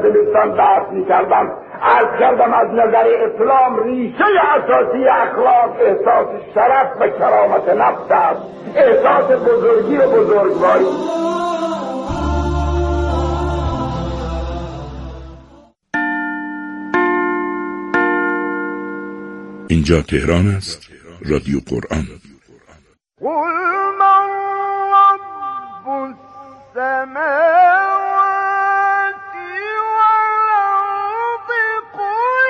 دوستان بحث می‌کردم، عرض کردم از نظر اسلام ریشه اساسی اخلاق احساس شرف و کرامت نفس است، احساس بزرگی و بزرگواری. اینجا تهران است، رادیو قرآن. قل من رب السماوات والأرض قل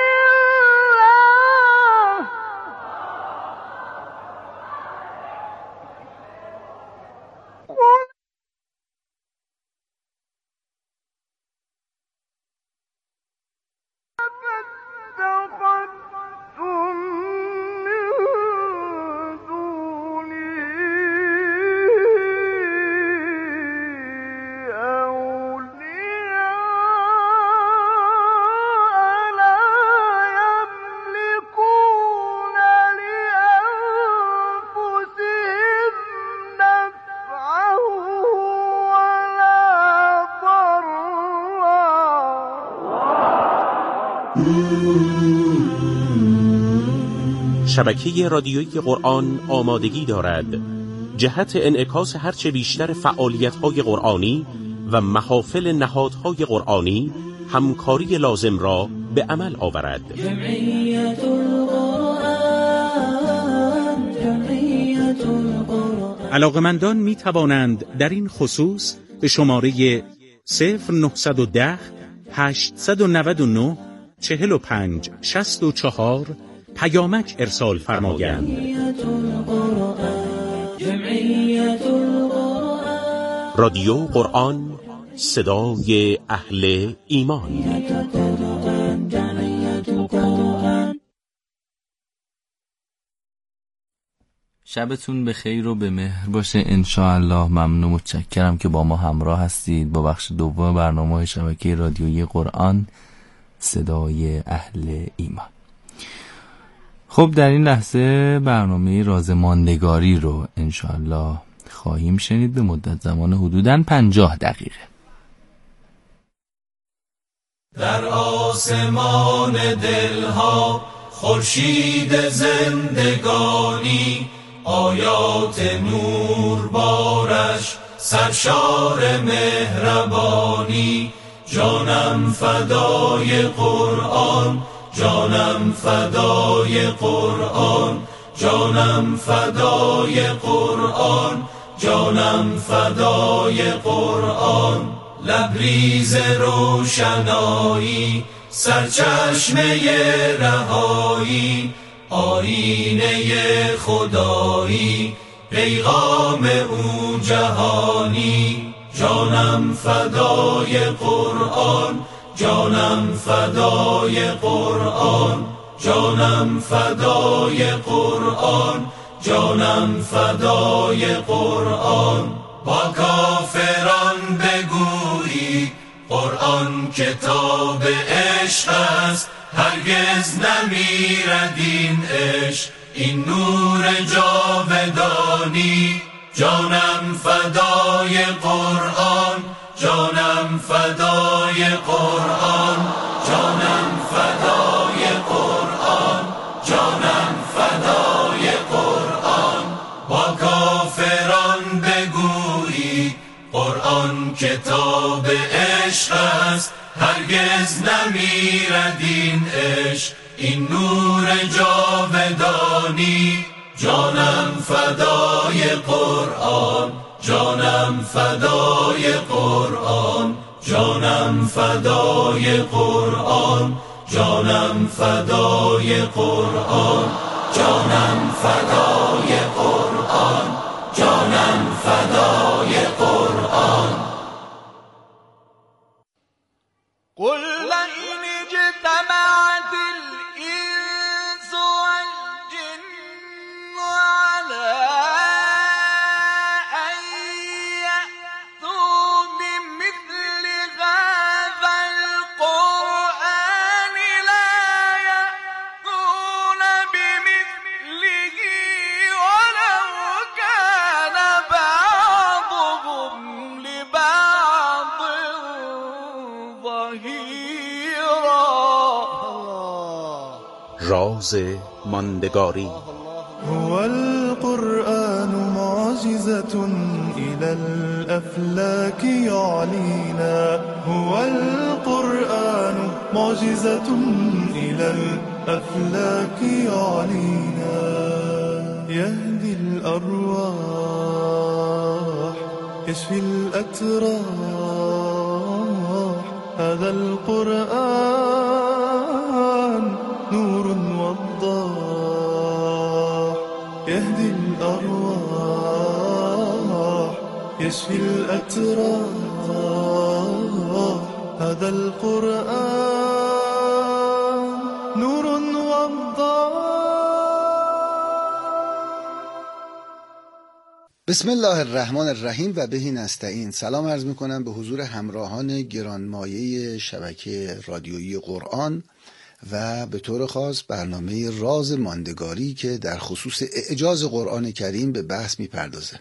الله قل شبکه رادیویی قرآن آمادگی دارد جهت انعکاس هرچه بیشتر فعالیت‌های قرآنی و محافل نهادهای قرآنی همکاری لازم را به عمل آورد. علاقمندان می توانند در این خصوص به شماره 0910 899 45 64 پیامک ارسال فرمایند. رادیو قرآن، صدای اهل ایمان. شبتون به خیر و به مهر باشه انشاءالله. ممنون و متشکرم که با ما همراه هستید با بخش دوم برنامه شبکه رادیویی قرآن، صدای اهل ایمان. خب در این لحظه برنامه راز ماندگاری رو انشاءالله خواهیم شنید به مدت زمان حدوداً 50 دقیقه. در آسمان دلها خورشید زندگانی، آیات نور بارش سرشار مهربانی. جانم فدای قرآن، جانم فدای قرآن، جانم فدای قرآن، جانم فدای قرآن. لبریز روشنایی، سرچشمه رهایی، آینه خدایی، پیغام او جهانی. جانم فدای قرآن، جانم فدای قرآن، جانم فدای قرآن، جانم فدای قرآن. با کافران بگویی قرآن کتاب عشق است، هرگز نمیرد این عشق، این نور جاودانی. جانم فدای قرآن، جانم فدای قرآن، جانم فدای قرآن، جانم فدای قرآن. با کافران بگویی قرآن کتاب عشق است، هرگز نمیرد این عشق، این نور جاودانی. جانم فدای قرآن، جانم فدای قرآن، جانم فدای قرآن، جانم فدای قرآن، جانم فدای قرآن، جانم فدای قرآن. قل لئن اجتمعت الإنس والجن على أن يأتوا بمثل هذا القرآن لا يأتون بمثله ولو كان بعضهم لبعض ظهيرا. راز ماندگاری. هو القرآن معجزة إلى الأفلاك يعلينا، هو القرآن معجزة إلى الأفلاك يعلينا، يهدي الأرواح يشفي الأتراح، هذا القرآن نور وضاح، يهدي الأرواح يشفي الأتراح، هذا القرآن نور وضاح. بسم الله الرحمن الرحیم و بهی نستعین. سلام عرض میکنم به حضور همراهان گرانمایه شبکه رادیویی قرآن و به طور خاص برنامه راز ماندگاری که در خصوص اعجاز قرآن کریم به بحث میپردازه.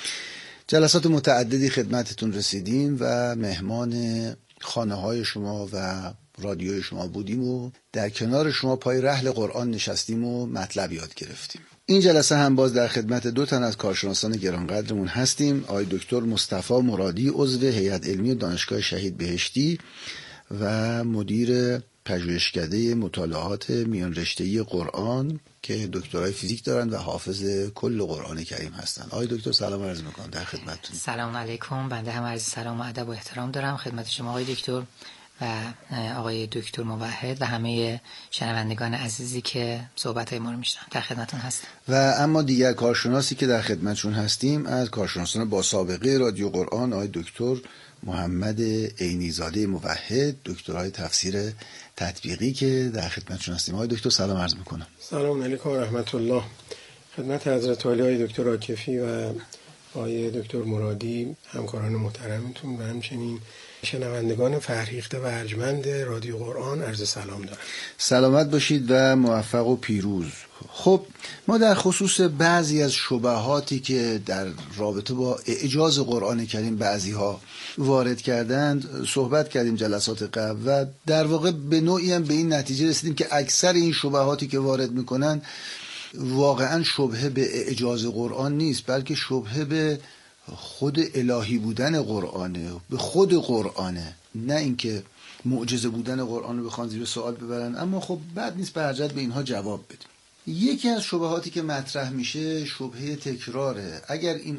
جلسات متعددی خدمتتون رسیدیم و مهمان خانه های شما و رادیوی شما بودیم و در کنار شما پای رحل قرآن نشستیم و مطلب یاد گرفتیم. این جلسه هم باز در خدمت 2 تن از کارشناسان گرانقدرمون هستیم، آقای دکتر مصطفی مرادی عضو هیئت علمی دانشگاه شهید بهشتی و مدیر پژوهشکده مطالعات میان رشته‌ای قرآن که دکترای فیزیک دارن و حافظ کل قرآن کریم هستن. آقای دکتر سلام عرض میکنم در خدمتتون. سلام علیکم. بنده هم عرض سلام و ادب و احترام دارم خدمت شما آقای دکتر و آقای دکتر موحد و همه شنوندگان عزیزی که صحبت‌های ما رو میشنون. در خدمتتون هستم. و اما دیگر کارشناسی که در خدمتشون هستیم از کارشناسان با سابقه رادیو قرآن، آقای دکتر محمد عینی‌زاده موحد، دکترای تفسیر تطبیقی که در خدمتشون هستیم. آقای دکتر سلام عرض میکنم. سلام علیکم و رحمت الله. خدمت حضرت عالی آقای دکتر عاکفی و آقای دکتر مرادی همکاران محترمتون و همچنین شنوندگان فرهیخته و ارجمند رادیو قرآن عرض سلام دارم. سلامت باشید و موفق و پیروز. خب ما در خصوص بعضی از شبهاتی که در رابطه با اعجاز قرآن کریم بعضی ها وارد کردند صحبت کردیم جلسات قبل و در واقع به نوعی هم به این نتیجه رسیدیم که اکثر این شبهاتی که وارد میکنن واقعا شبهه به اعجاز قرآن نیست، بلکه شبهه به خود الهی بودن قرآنه، به خود قرآنه، نه اینکه معجزه بودن قرآن رو بخوان زیر سوال ببرن. اما خب بد نیست به هر جهت به اینها جواب بدیم. یکی از شبهاتی که مطرح میشه شبهه تکراره. اگر این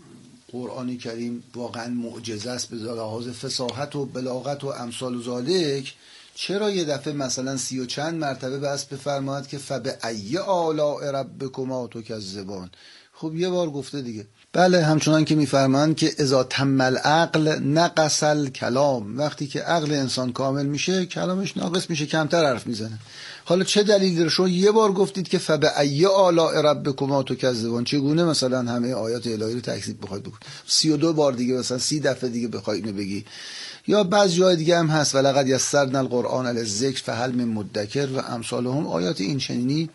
قرآن کریم واقعا معجزه است به لحاظ فصاحت و بلاغت و امثال و ذالک، چرا یه دفعه مثلا 30 و چند مرتبه بس بفرماید که فبأی آلاء ربکما تکذبان؟ خب یه بار گفته دیگه. بله، همچنان که میفرمایند که اذا تم العقل نقص الکلام، وقتی که عقل انسان کامل میشه کلامش ناقص میشه، کمتر حرف میزنه. حالا چه دلیلی داره شما یه بار گفتید که فبأی آلاء ربکما تکذبان؟ چگونه مثلا همه آیات الهی رو تکذیب بخواید بکنید؟ 32 بار دیگه مثلا 30 دفعه دیگه بخوای اینو بگی. یا بعضی جای دیگه هم هست ولقد یسرنا القرآن للذکر فهل من مدکر و امثالهم، آیات این چنینی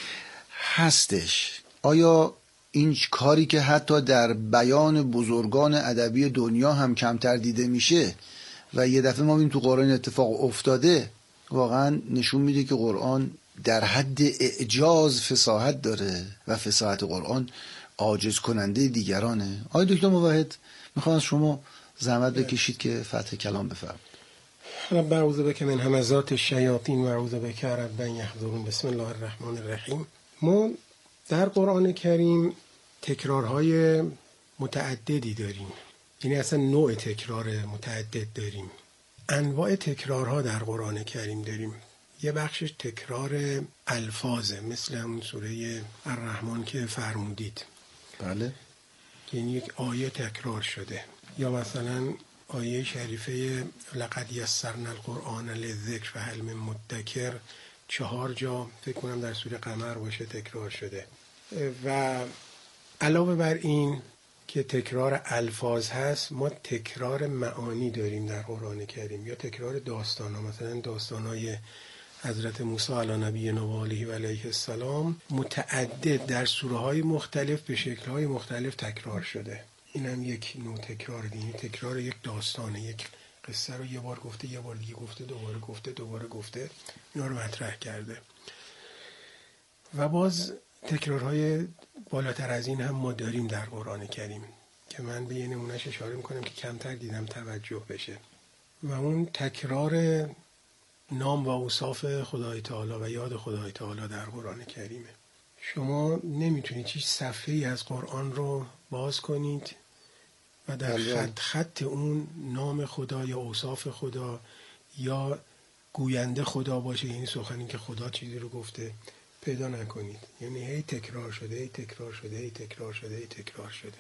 هستش. آیا این کاری که حتی در بیان بزرگان ادبی دنیا هم کمتر دیده میشه و یه دفعه ما ببینیم تو قرآن اتفاق افتاده، واقعا نشون میده که قرآن در حد اعجاز فصاحت داره و فصاحت قرآن عاجز کننده دیگرانه؟ آقای دکتر موحد میخوام از شما زحمت بکشید که فتح کلام بفرمایید. رب اعوذ بک من همزات الشیاطین و اعوذ بک رب ان یحضرون. بسم الله الرحمن الرحیم. ما در قرآن کریم تکرارهای متعددی داریم، یعنی اصلا نوع تکرار متعدد داریم. انواع تکرارها در قرآن کریم داریم. یه بخشش تکرار الفاظه، مثل همون سوره الرحمن که فرمودید. بله، یعنی یک آیه تکرار شده. یا مثلا آیه شریفه لقد یسرنا القرآن للذکر فهل من مدکر 4 جا فکر کنم در سوره قمر باشه تکرار شده. و علاوه بر این که تکرار الفاظ هست، ما تکرار معانی داریم در قرآن کریم، یا تکرار داستان ها. مثلا داستان های حضرت موسی علی نبینا و آله و علیه السلام متعدد در سوره های مختلف به شکل های مختلف تکرار شده. این هم یک نوع تکرار دیگه، تکرار یک داستانه، یک قصه رو یه بار گفته، یه بار دیگه گفته، دوباره گفته، اینا رو مطرح کرده. و باز تکرارهای بالاتر از این هم ما داریم در قرآن کریم که من به یه نمونهش اشاره میکنم که کمتر دیدم توجه بشه و اون تکرار نام و اوصاف خدای تعالی و یاد خدای تعالی در قرآن کریمه. شما نمیتونید هیچ صفحه‌ای از قرآن رو باز کنید و در خط اون نام خدا یا اوصاف خدا یا گوینده خدا باشه، یعنی سخنی که خدا چیزی رو گفته، پیدا نکنید. یعنی هی تکرار شده، هی تکرار شده، هی تکرار شده، هی تکرار شده.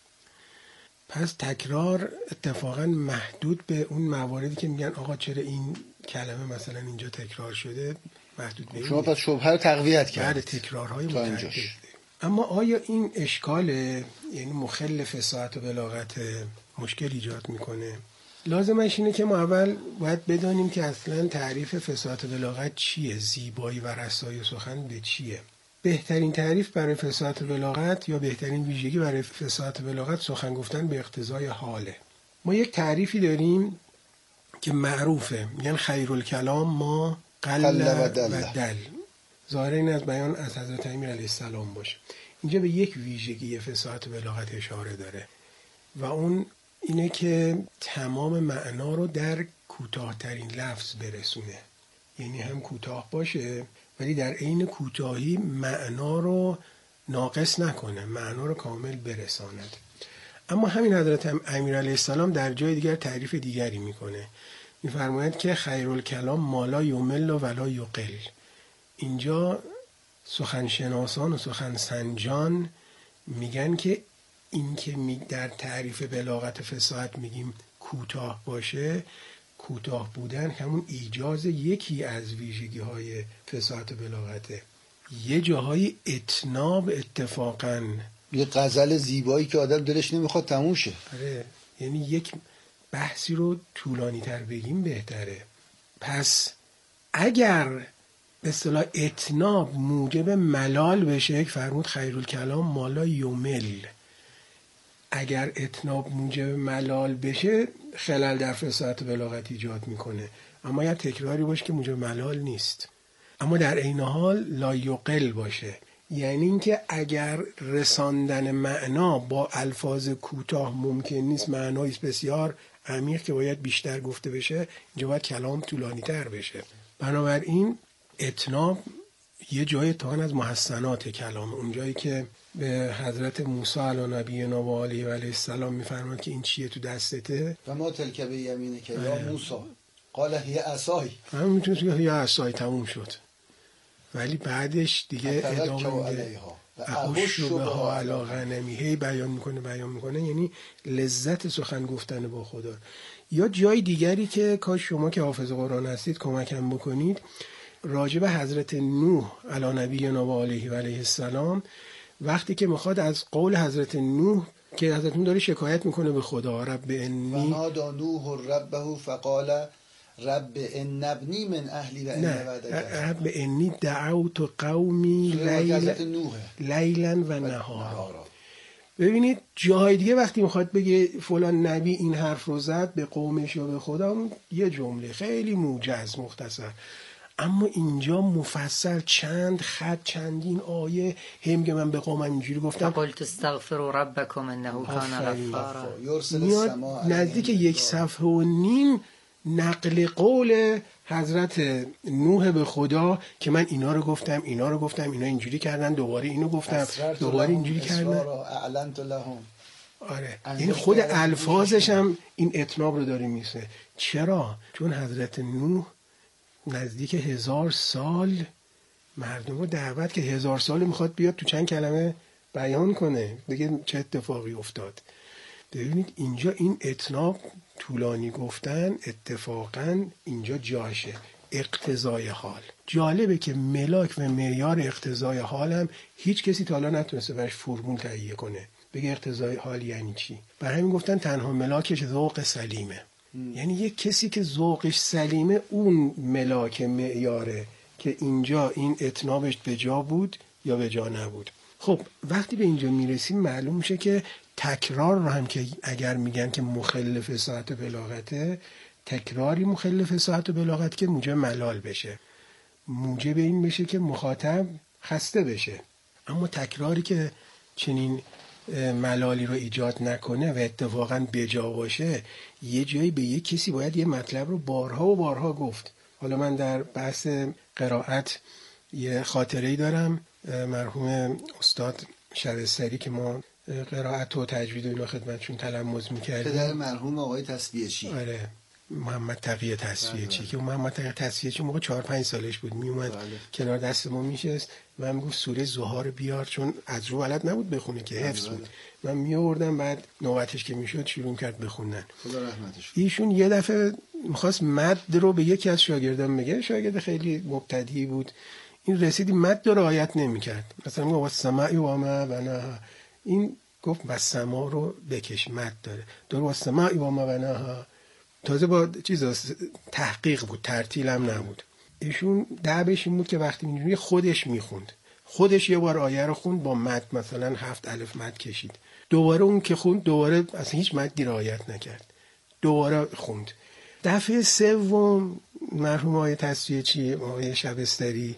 پس تکرار اتفاقا محدود به اون مواردی که میگن آقا چرا این کلمه مثلا اینجا تکرار شده، محدود به شما پس شبهه رو تقویت کردید. تکرارهای متعدد. اما آیا این اشکاله، یعنی مخل فصاحت و بلاغت، مشکل ایجاد میکنه؟ لازمش اینه که ما اول باید بدانیم که اصلا تعریف فصاحت و بلاغت چیه، زیبایی و رسایی سخن به چیه. بهترین تعریف برای فصاحت و بلاغت یا بهترین ویژگی برای فصاحت و بلاغت سخن گفتن به اقتضای حاله. ما یک تعریفی داریم که معروفه، میگن خیرالکلام ما قل و دل. ظاهر این از بیان از حضرت امیر علیه السلام باشه. اینجا به یک ویژگی فصاحت و بلاغت اشاره داره و اون اینه که تمام معنا رو در کوتاه‌ترین لفظ برسونه. یعنی هم کوتاه باشه ولی در عین کوتاهی معنا رو ناقص نکنه، معنا رو کامل برساند. اما همین حضرت امیر علیه السلام در جای دیگر تعریف دیگری میکنه، میفرماید که خیرالکلام ما لا یمل و لا یقل. اینجا سخنشناسان و سخنسنجان میگن که این که در تعریف بلاغت فصاحت میگیم کوتاه باشه، کوتاه بودن همون ایجاز یکی از ویژگی های فصاحت و بلاغته. یه جاهای اتناب اتفاقا، یه غزل زیبایی که آدم دلش نمیخواد تموم شه. آره، یعنی یک بحثی رو طولانی تر بگیم بهتره. پس اگر به اصطلاح اتناب موجب ملال بشه، فرمود خیرالکلام ما لا یمل، اگر اتناب موجب ملال بشه خلل در فصاحت و بلاغت ایجاد میکنه. اما یا تکراری باشه که موجب ملال نیست، اما در عین حال لا یقل باشه، یعنی اینکه اگر رساندن معنا با الفاظ کوتاه ممکن نیست، معنایی بسیار عمیق که باید بیشتر گفته بشه، اینجا باید کلام طولانی تر بشه. بنابراین اتناب یه جای تان از محسنات کلام، اون جایی که به حضرت موسی علی نبینا و علیه السلام میفرماد که این چیه تو دستته، و ما تلک به یمینه که یا موسی قال هی عصای، همین میتونه که هی عصای تموم شد، ولی بعدش دیگه ادامه میده احوش به ها علی غنمی، هی بیان میکنه، یعنی لذت سخن گفتن با خدا. یا جای دیگری که کاش شما که حافظ قرآن هستید کمکم بکنید، راجب حضرت نوح علی نبینا و علیه السلام، وقتی که میخواد از قول حضرت نوح که حضرت نوح داره شکایت میکنه به خدا، رب انی فنادى نوح ربه فقال رب ان ابنی من اهلی و ان وعدک رب انی دعوت قومی لیلا و نهارا. ببینید جاهای دیگه وقتی میخواد بگه فلان نبی این حرف رو زد به قومش و به خدا، یه جمله خیلی موجز مختصر، اما اینجا مفصل چند خط، چندین آیه، هم که من به قومم اینجوری گفتم قلت استغفروا ربکم انه کان غفارا، میاد نزدیک 1.5 صفحه نقل قول حضرت نوح به خدا که من اینا رو گفتم، اینا اینجوری کردن، دوباره اینو گفتم، دوباره اینجوری کردن. آره، این خود الفاظش هم این اتناب رو داره میسه. چرا؟ چون حضرت نوح نزدیک 1000 سال مردم رو دعوت که 1000 سال میخواد بیاد تو چند کلمه بیان کنه، بگه چه اتفاقی افتاد. ببینید اینجا این اتناب طولانی گفتن اتفاقا اینجا جاشه، اقتضای حال. جالبه که ملاک و معیار اقتضای حال هم هیچ کسی تا حالا نتونسته برش فرمول تهیه کنه، بگه اقتضای حال یعنی چی. برای همین گفتن تنها ملاکش ذوق سلیمه، یعنی یک کسی که ذوقش سلیمه اون ملاک معیاره که اینجا این اتنابش به جا بود یا به جا نبود. خب وقتی به اینجا میرسیم معلوم میشه که تکرار رو هم که اگر میگن که مخل فصاحت و بلاغته، تکراری مخل فصاحت و بلاغت که موجب ملال بشه، موجب این بشه که مخاطب خسته بشه. اما تکراری که چنین ملالی رو ایجاد نکنه و اتفاقا بجا باشه، یه جایی به یه کسی باید یه مطلب رو بارها و بارها گفت. حالا من در بحث قرائت یه خاطره‌ای دارم. مرحوم استاد شبستری که ما قرائت و تجوید و اینا خدمتشون تلمذ می‌کردیم، پدر مرحوم آقای تصفیه‌چی، آره، محمد تقی تصفیه‌چی، که محمد تقی تصفیه‌چی موقع 4-5 سالش بود، میومد کنار دست ما میشست، من میگفت سوره زوها رو بیار، چون از رو بلد نبود بخونه که حفظ بود. من میآوردم، بعد نوبتش که میشد شروع کرد بخوندن. خدا رحمتش. ایشون یه دفعه میخواست مد رو به یکی از شاگردان بگه، شاگرد خیلی مبتدی بود، این رسیدی مد رو رعایت نمیکرد. مثلا میگه والسماء و ما بناها، این گفت بس سما رو بکش، مد داره، دور والسماء و ما بناها، تازه با تحقیق بود، ترتیل هم نبود. ایشون دعبش این بود که وقتی اینجوری خودش میخوند، خودش یه بار آیه رو خوند با مد، مثلا 7 الف مد کشید، دوباره اون که خوند دوباره اصلا هیچ مدی رعایت نکرد، دوباره خوند. دفعه سوم مرحوم آقای تصفیه‌چی، آقای شبستری،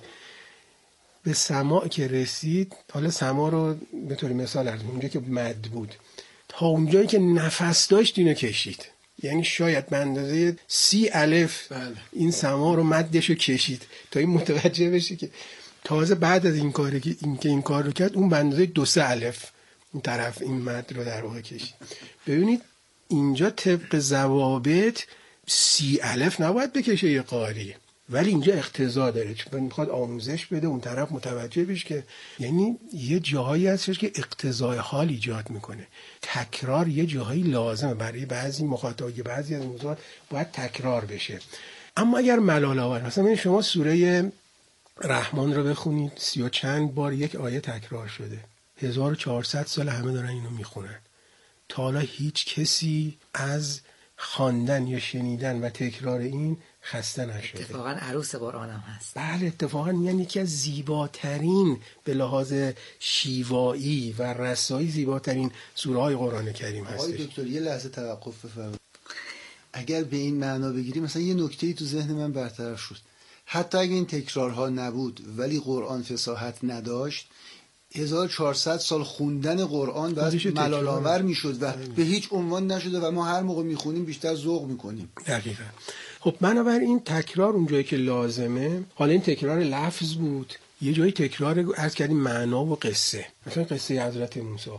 به سما که رسید، حالا سما رو به طور مثال از اونجا که مد بود تا اونجایی که نفس داشت اینو کشید، یعنی شاید به اندازه 30 الف این سما رو مدش رو کشید تا این متوجه بشه که تازه بعد از این کاری که این کار رو کرد، اون به اندازه 2-3 الف این طرف این مد رو در واقع کشید. ببینید اینجا طبق ضوابط 30 الف نباید بکشه یه قاری، ولی اینجا اقتضا داره، چون میخواد آموزش بده، اون طرف متوجه بشه که یعنی یه جاهایی هستش که اقتضای حال ایجاد میکنه. تکرار یه جاهایی لازمه برای بعضی مخاطبات، بعضی از موضوعات باید تکرار بشه. اما اگر ملال آور، مثلا شما سوره رحمان رو بخونید، 30 و چند بار یک آیه تکرار شده، 1400 سال همه دارن اینو میخونن، تا حالا هیچ کسی از خواندن یا شنیدن و تکرار این خسته نشده. اتفاقا عروس قرآن هم هست. بله، اتفاقا یعنی یکی از زیباترین به لحاظ شیوایی و رسایی زیباترین سوره های قرآن کریم هستش. آقای دکتر یه لحظه توقف بفرمایید. اگر به این معنا بگیریم، مثلا یه نکته‌ای تو ذهن من برطرف شد، حتی اگه این تکرارها نبود ولی قرآن فصاحت نداشت، 1400 سال خوندن قرآن بعد ملال‌آور میشد و به هیچ عنوان نشده و ما هر موقع میخونیم بیشتر ذوق میکنیم. دقیقاً. خب بنابراین تکرار اون جایی که لازمه، حالا این تکرار لفظ بود، یه جایی تکرار عرض کردیم معنا و قصه، مثلا قصه حضرت موسی،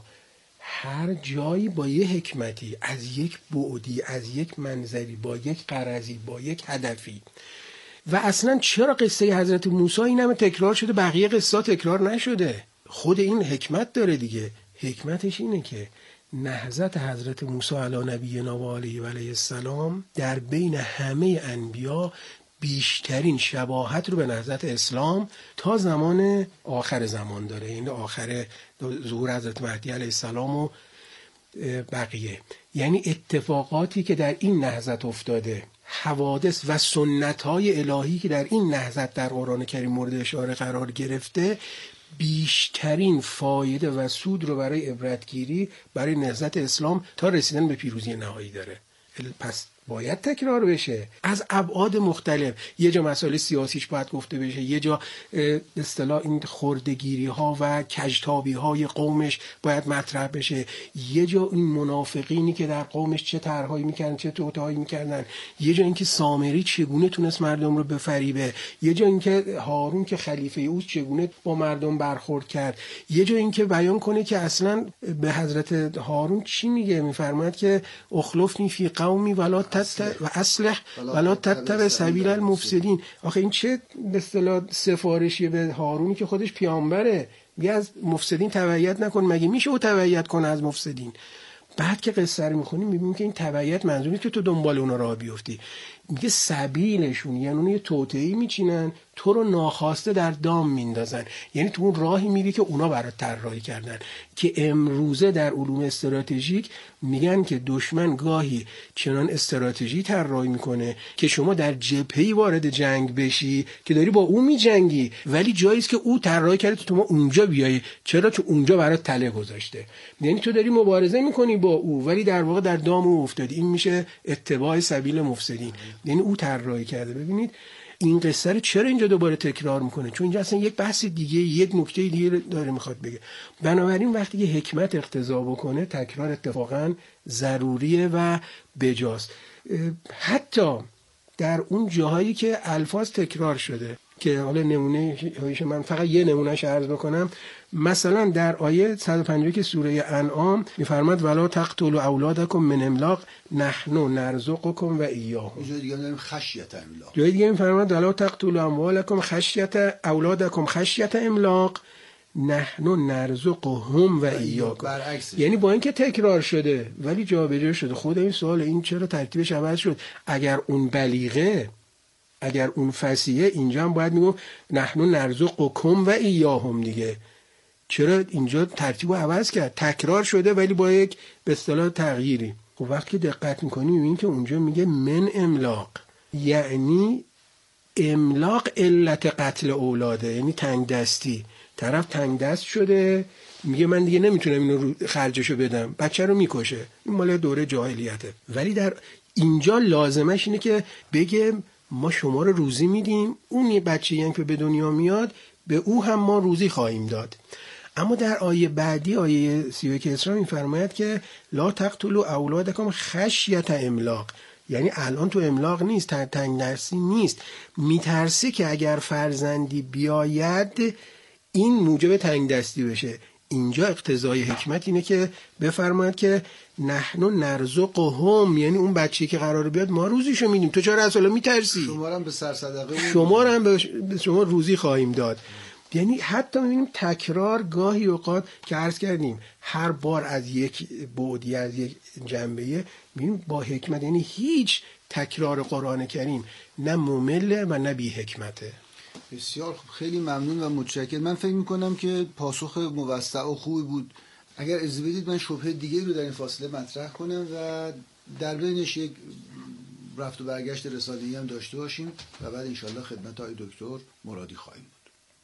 هر جایی با یه حکمتی، از یک بعدی، از یک منظری، با یک غرضی، با یک هدفی. و اصلا چرا قصه حضرت موسی این همه تکرار شده، بقیه قصه تکرار نشده؟ خود این حکمت داره دیگه. حکمتش اینه که نهضت حضرت موسی علی نبینا و علیه السلام در بین همه انبیا بیشترین شباهت رو به نهضت اسلام تا زمان آخر زمان داره، این آخر ظهور حضرت مهدی علیه السلام و بقیه. یعنی اتفاقاتی که در این نهضت افتاده، حوادث و سنت‌های الهی که در این نهضت در قرآن کریم مورد اشاره قرار گرفته، بیشترین فایده و سود رو برای عبرتگیری برای نهضت اسلام تا رسیدن به پیروزی نهایی داره. پس باید تکرار بشه از ابعاد مختلف. یه جا مسائل سیاسیش باید گفته بشه، یه جا اصطلاح این خردگیری ها و کجتابی های قومش باید مطرح بشه، یه جا این منافقینی که در قومش چه طرحهایی میکردن، چه توطئهایی میکردن، یه جا اینکه سامری چگونه تونست مردم رو بفریبه، یه جا اینکه هارون که خلیفه اوست چگونه با مردم برخورد کرد، یه جا اینکه بیان کنه که اصلا به حضرت هارون چی میگه، میفرماید که اخلفنی فی قومی و اصلح ولا تتبع سبیل المفسدین. آخه این چه به اصطلاح سفارشیه به هارونی که خودش پیامبره، میگه از مفسدین تبعیت نکن. مگه میشه او تبعیت کنه از مفسدین؟ بعد که قصه رو میخونیم میبینیم که این تبعیت منظور نیست که تو دنبال اونا راه بیفتی، میگه سبیلشون، یعنی اون یه توطئه‌ای میچینن، تو رو ناخواسته در دام میندازن، یعنی تو اون راهی میری که اونا برات طراحی کردن. که امروزه در علوم استراتژیک میگن که دشمن گاهی چنان استراتژی طراحی میکنه که شما در جبهه‌ای وارد جنگ بشی که داری با اون میجنگی، ولی جایی است که او طراحی کرده تو ما اونجا بیای، چرا؟ که اونجا برات تله گذاشته. یعنی تو داری مبارزه میکنی با او ولی در واقع در دام او افتادی. این میشه اتباع سبیل مفسدین، یعنی او طراحی کرده. ببینید این قصه رو چرا اینجا دوباره تکرار میکنه؟ چون اینجا اصلا یک بحث دیگه، یک نکته دیگه داره میخواد بگه. بنابراین وقتی یه حکمت اقتضا بکنه تکرار اتفاقا ضروریه و بجاست. حتی در اون جاهایی که الفاظ تکرار شده که حالا نمونه هایش من فقط یه نمونهش عرض بکنم. مثلا در آیه 150 که سوره انعام میفرماد ولا تقتلوا اولادکم من املاق نحن نرزقکم و ایاهم. جای دیگه میگیم خشیت املاق. جای دیگه میفرماد ولا تقتلوا اموالکم اولادکم خشیت املاق نحن نرزقهم و ایاکم. یعنی با اینکه تکرار شده ولی جابجا شده. خود این سوال این چرا ترتیبش عوض شد؟ اگر اون بلیغه، اگر اون فصیحه، اینجا هم باید میگم نحن نرزقکم و ایاهم دیگه. چرا اینجا ترتیبو عوض کرد؟ تکرار شده ولی با یک به اصطلاح تغییری. خب وقتی دقت میکنی میبینی که اونجا میگه من املاق، یعنی املاق علت قتل اولاده، یعنی تنگ دستی. طرف تنگ دست شده میگه من دیگه نمیتونم اینو خرجشو بدم، بچه رو میکشه. این مال دوره جاهلیته. ولی در اینجا لازمش اینه که بگه ما شما رو روزی میدیم، اون یه بچه‌ای که به دنیا میاد به او هم ما روزی خواهیم داد. اما در آیه بعدی، آیه 31 اسراء میفرماید که لا تقتلوا اولادکم خشیت املاق، یعنی الان تو املاق نیست، تنگ دستی نیست، میترسه که اگر فرزندی بیاید این موجب تنگ دستی بشه. اینجا اقتضای حکمت اینه که بفرماید که نحن نرزقهم، یعنی اون بچه‌ای که قراره بیاد ما روزیشو میدیم، تو چرا اصلا میترسی؟ شما رو هم به سرصدقه، شما رو هم به شما روزی خواهیم داد. یعنی حتی می‌بینیم تکرار گاهی اوقات که عرض کردیم هر بار از یک بعدی، از یک جنبه، می‌بینیم با حکمت. یعنی هیچ تکرار قرآن کریم نه ممل و نه بی حکمته. بسیار خوب، خیلی ممنون و متشکرم. من فکر میکنم که پاسخ موسع و خوبی بود. اگر اجازه بدید من شبهه دیگه رو در این فاصله مطرح کنم و در بینش یک رفت و برگشت رساله‌ای هم داشته باشیم و بعد انشالله خدمت آقای دکتر مرادی خواهیم بود.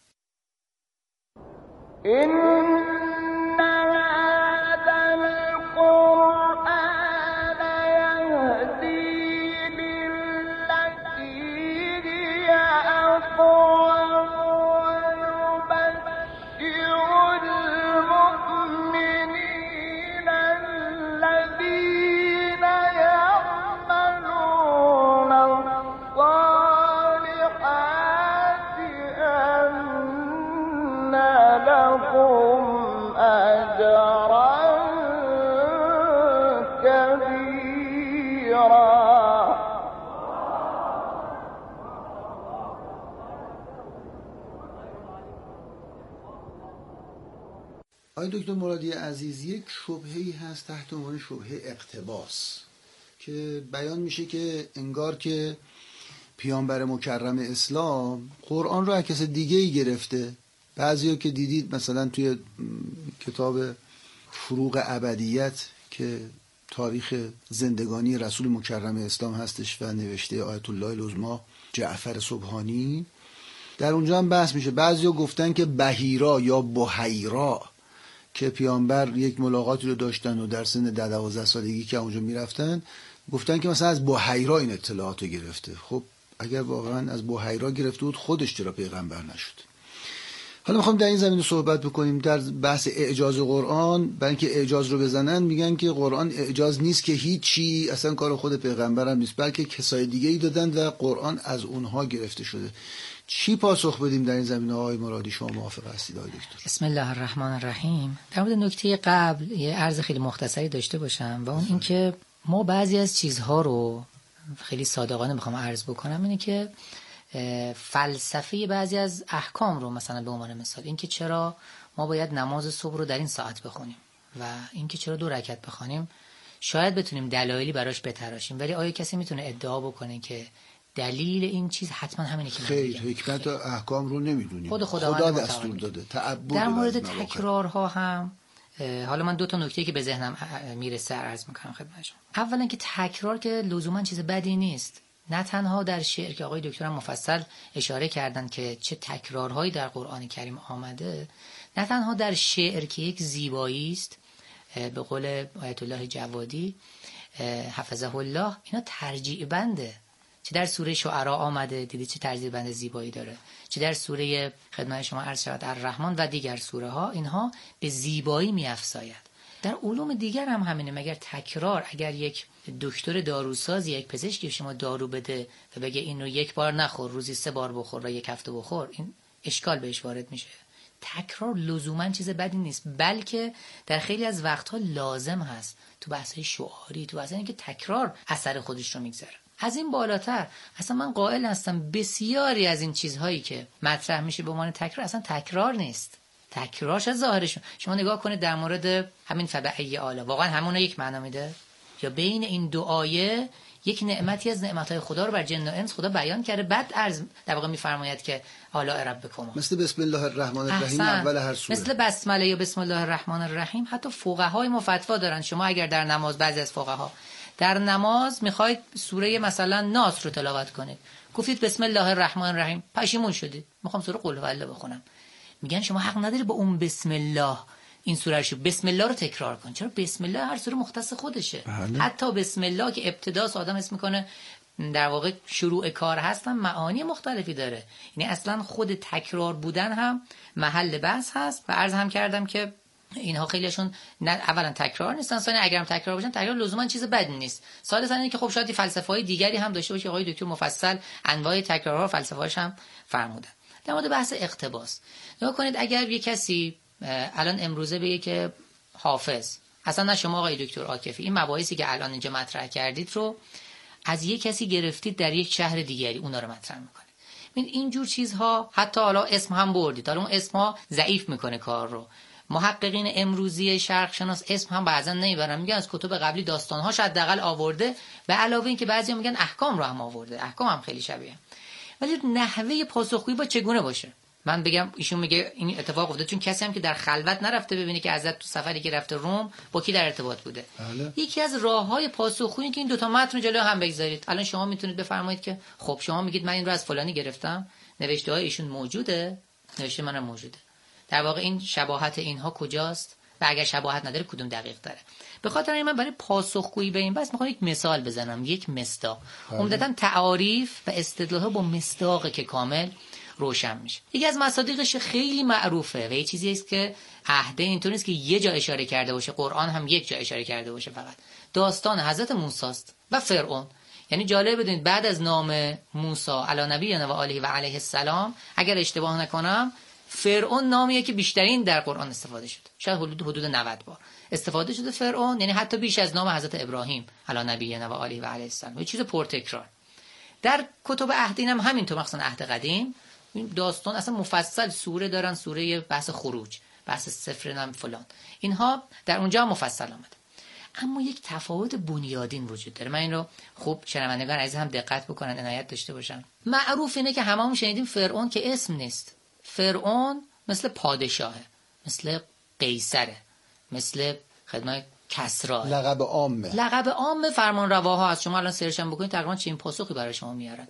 آقای دکتر مرادی عزیز، یک شبهه‌ای هست تحت عنوان شبهه اقتباس که بیان میشه که انگار که پیامبر مکرم اسلام قرآن رو از کس دیگه‌ای گرفته. بعضیا که دیدید مثلا توی کتاب فروغ ابدیت که تاریخ زندگانی رسول مکرم اسلام هستش و نوشته آیت الله العظمی جعفر سبحانی، در اونجا هم بحث میشه. بعضیا گفتن که بحیرا یا بحیرا که پیامبر یک ملاقاتی رو داشتن و در سن 12 سالگی که اونجا میرفتن گفتن که مثلا از بحیرا این اطلاعات رو گرفته. خب اگر واقعا از بحیرا گرفته بود خودش چرا پیغمبر نشد؟ حالا میخوام در این زمینه صحبت بکنیم در بحث اعجاز قرآن. برای اینکه اعجاز رو بزنن میگن که قرآن اعجاز نیست، که هیچی اصلا کار خود پیغمبر هم نیست، بلکه کسای دیگه ای دادن و قرآن از اونها گرفته شده. چی پاسخ بدیم در این زمینه آقای مرادی؟ شما موافق هستید آقای دکتر؟ بسم الله الرحمن الرحیم. در مورد نکته قبل یه عرض خیلی مختصری داشته باشم و اون این که ما بعضی از چیزها رو خیلی صادقانه میخوام عرض بکنم، اینه که فلسفه بعضی از احکام رو، مثلا به عنوان مثال اینکه چرا ما باید نماز صبح رو در این ساعت بخونیم و اینکه چرا 2 رکعت بخونیم، شاید بتونیم دلایلی براش بتراشیم، ولی آیا کسی میتونه ادعا بکنه که دلیل این چیز حتما همینه که خیر، حکمت احکام رو نمیدونیم، خود خدا دستور داده. در مورد تکرارها هم حالا من 2 تا نکته که به ذهنم میرسه عرض میکنم خدمت شما. اولا که تکرار که لزوما چیز بدی نیست، نه تنها در شعر که آقای دکتر هم مفصل اشاره کردن که چه تکرارهایی در قرآن کریم آمده، نه تنها در شعر که یک زیبایی است، به قول آیت الله جوادی حفظه الله، اینا ترجیع بنده. چه در سوره شعرا آمده، دیدید چه ترتیب بند زیبایی داره، چه در سوره خدمت شما عرض شود الرحمن و دیگر سوره ها، اینها به زیبایی می‌افزاید. در علوم دیگر هم همینه. مگر تکرار، اگر یک دکتر داروساز یک پزشکی شما دارو بده و بگه این رو یک بار نخور، روزی 3 بار بخور و یک هفته بخور، این اشکال بهش وارد میشه. تکرار لزوما چیز بدی نیست، بلکه در خیلی از وقتها لازم هست. تو بحث‌های شعاری، تو بحث‌هایی که تکرار اثر خودش رو میگذاره. از این بالاتر اصلا من قائل هستم بسیاری از این چیزهایی که مطرح میشه به عنوان تکرار اصلا تکرار نیست. تکرارش از ظاهرش. شما نگاه کنید در مورد همین فبأی آلا، واقعا همون یک معنا میده؟ یا بین این دو آیه یک نعمتی از نعمتهای خدا رو بر جن و انس خدا بیان کرده، بعد در واقع میفرماید که آلاء ربکما، مثل بسم الله الرحمن الرحیم اول هر سوره، مثل بسمله یا بسم الله الرحمن الرحیم. حتی فقهای ما فتوا دارن شما اگر در نماز، بعضی از فقها در نماز میخواید سوره مثلا ناس رو تلاوت کنید، گفتید بسم الله الرحمن الرحیم، پشیمون شدید میخوام سوره قل هوالله بخونم، میگن شما حق نداری با اون بسم الله این سوره رو، بسم الله رو تکرار کن. چرا؟ بسم الله هر سوره مختص خودشه. حتی بسم الله که ابتداس آدم اسم میکنه در واقع شروع کار هست، هم معانی مختلفی داره. یعنی اصلا خود تکرار بودن هم محل بحث هست و عرض هم کردم که اینها خیلیشون اولا تکرار نیستن، ثانیا اگرم تکرار باشن تکرار لزوما چیز بدی نیست. ثالثا اینه که خب شاید فلسفه‌های دیگری هم داشته باشه. آقای دکتر مفصل انواع تکرارها و فلسفه‌هاش هم فرمودن. در مورد بحث اقتباس نگاه کنید. اگر یک کسی الان امروزه بگه که حافظ، اصلا نه شما آقای دکتر عاکفی این مباحثی که الان اینجا مطرح کردید رو از یک کسی گرفتید در یک شهر دیگری اونا رو مطرح میکنه. این جور چیزها حتی حالا اسم هم بردید، حالا اون اسمها ضعیف میکنه کار رو. محققین امروزی شرق شناس اسم هم بعضا نمیبرن، میگن از کتب قبلی داستان‌هاش حداقل آورده، به علاوه این که بعضیا میگن احکام رو هم آورده، احکام هم خیلی شبیه. ولی نحوه پاسخگویی با چگونه باشه؟ من بگم ایشون میگه این اتفاق افتاده چون کسی هم که در خلوت نرفته ببینه که حضرت تو سفری که رفته روم با کی در ارتباط بوده. یکی از راههای پاسخگویی که این دو تا متن جلوی هم بگذارید. الان شما میتونید بفرمایید که خب شما میگید من این رو از فلانی گرفتم، نوشته های ایشون موجوده، نوشته منم موجوده. در واقع این شباهت اینها کجاست و اگر شباهت نداره کدوم دقیق تره؟ به خاطر این من برای پاسخگویی به این بس میخوام یک مثال بزنم، یک مصداق. عمدتاً تعاریف و استدلال‌ها با مصداق که کامل روشن میشه. یکی از مصادیقش خیلی معروفه و یه چیزی است که عهد اینطور نیست که یه جا اشاره کرده باشه، قرآن هم یک جا اشاره کرده باشه، فقط داستان حضرت موسی است و فرعون. یعنی جالب بدونید بعد از نام موسی علی نبینا و آله و علیه السلام اگر اشتباه نکنم فرعون نامیه که بیشترین در قرآن استفاده شده، شاید حدود 90 بار استفاده شده فرعون، یعنی حتی بیش از نام حضرت ابراهیم علی نبینا و آله و علیه السلام. یه چیز پرتکرار. در کتب عهد هم همینطور، مثلا عهد قدیم داستان اصلا مفصل سوره دارن، سوره بحث خروج، بحث صفر نم فلان، اینها در اونجا هم مفصل آمده. اما یک تفاوت بنیادین وجود داره. من این رو خوب شنوندگان عزیز هم دقت بکنن، عنایت داشته باشن. معروف اینه که هممون شنیدیم فرعون که اسم نیست. فرعون مثل پادشاهه، مثل قیصره، مثل خدمت کسرا، لقب عامه فرمان رواها هست. شما الان سرچ هم بکنید تقریبا چنین پاسخی برای شما میارن.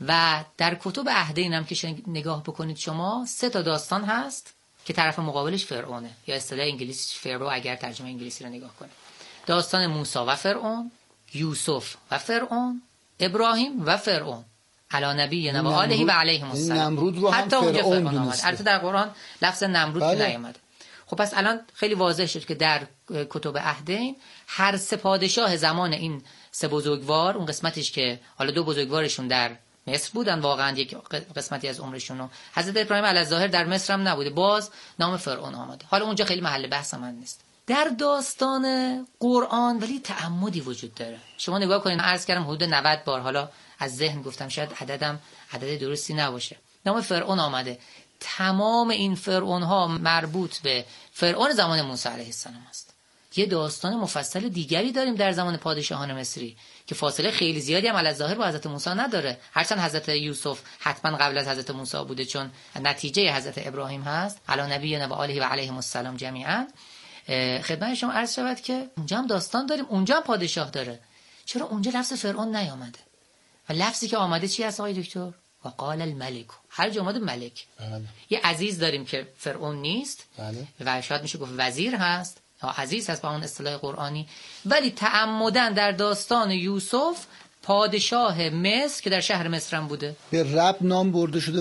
و در کتب عهدین هم که نگاه بکنید شما 3 تا داستان هست که طرف مقابلش فرعونه، یا اصطلاح انگلیسی فرعون اگر ترجمه انگلیسی رو نگاه کنید. داستان موسی و فرعون، یوسف و فرعون، ابراهیم و فرعون علی نبینا و آله و علیهم السلام. حتی اونجا فرعون اومد، البته در قرآن لفظ نمرود نیامده. خب پس الان خیلی واضح شد که در کتب عهدین هر 3 پادشاه زمان این 3 بزرگوار، اون قسمتش که حالا 2 بزرگوارشون در مصر بودن، واقعا یک قسمتی از عمرشون رو، حضرت ابراهیم علیه الظاهر در مصر هم نبوده، باز نام فرعون آمده. حالا اونجا خیلی محل بحث من نیست. در داستان قرآن ولی تعمدی وجود داره. شما نگاه کنید، عرض کردم حدود 90 بار، حالا از ذهن گفتم شاید عددم عدد درستی نباشه، نام فرعون آمده. تمام این فرعون ها مربوط به فرعون زمان موسی علیه السلام است. یه داستان مفصل دیگری داریم در زمان پادشاهان مصری که فاصله خیلی زیادی هم علی ظاهر با حضرت موسی نداره، هرچند حضرت یوسف حتما قبل از حضرت موسی بوده چون نتیجه حضرت ابراهیم هست علی نبینا و آله و علیهم السلام جمیعا. خدمت شما عرض شود که اونجا هم داستان داریم، اونجا هم پادشاه داره. چرا اونجا لفظ فرعون نیامده و لفظی که آمده چی هست آقای دکتر؟ و قال الملک. هر جا آمده ملک. یه عزیز داریم که فرعون نیست و شاید میشه گفت وزیر هست یا عزیز هست با اون اصطلاح قرآنی، ولی تعمدن در داستان یوسف پادشاه مصر که در شهر مصر هم بوده. به رب نام برده شده